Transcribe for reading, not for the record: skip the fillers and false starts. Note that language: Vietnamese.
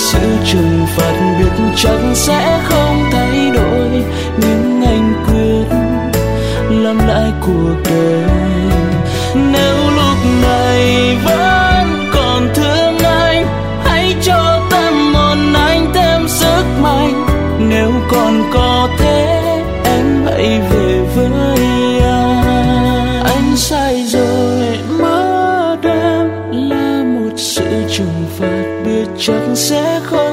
sự trừng phạt biết chắc sẽ không thay đổi, nhưng anh quyết làm lại cuộc đời. Nếu lúc này vẫn còn thương anh, hãy cho tâm hồn anh thêm sức mạnh. Nếu còn có thế em hãy về với anh sai rồi, mất em là một sự trừng phạt biết chắc sẽ không